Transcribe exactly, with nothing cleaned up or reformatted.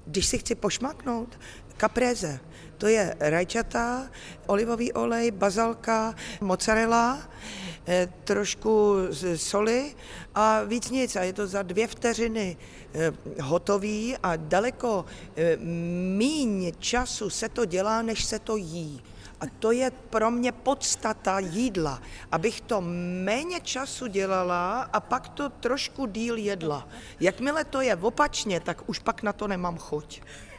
Když si chci pošmaknout, caprese, to je rajčata, olivový olej, bazalka, mozzarella, trošku soli a víc nic. A je to za dvě vteřiny hotový a daleko míň času se to dělá, než se to jí. A to je pro mě podstata jídla, abych to méně času dělala a pak to trošku díl jedla. Jakmile to je opačně, tak už pak na to nemám chuť.